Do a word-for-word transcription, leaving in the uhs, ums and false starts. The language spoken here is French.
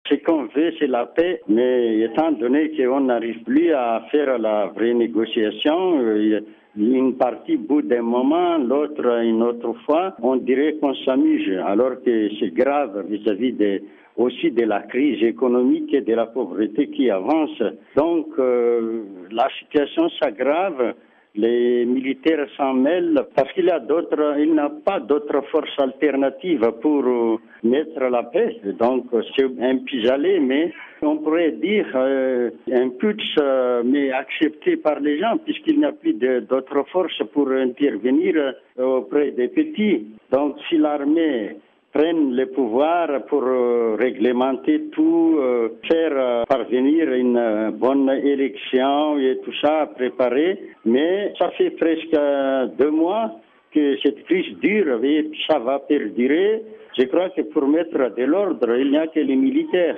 Ce qu'on veut, c'est la paix, mais étant donné qu'on n'arrive plus à faire la vraie négociation, euh, une partie bout d'un moment, l'autre une autre fois, on dirait qu'on s'amuse, alors que c'est grave vis-à-vis de, aussi de la crise économique et de la pauvreté qui avance. Donc euh, la situation s'aggrave. Les militaires s'en mêlent parce qu'il y a d'autres, il n'y a pas d'autres forces alternatives pour mettre la paix. Donc c'est un pis-aller, mais on pourrait dire euh, un putsch, euh, mais accepté par les gens, puisqu'il n'y a plus de, d'autres forces pour intervenir auprès des petits. Donc si l'armée prennent le pouvoir pour euh, réglementer tout, euh, faire euh, parvenir une euh, bonne élection et tout ça préparé. Mais ça fait presque euh, deux mois que cette crise dure et ça va perdurer. Je crois que pour mettre de l'ordre, il n'y a que les militaires.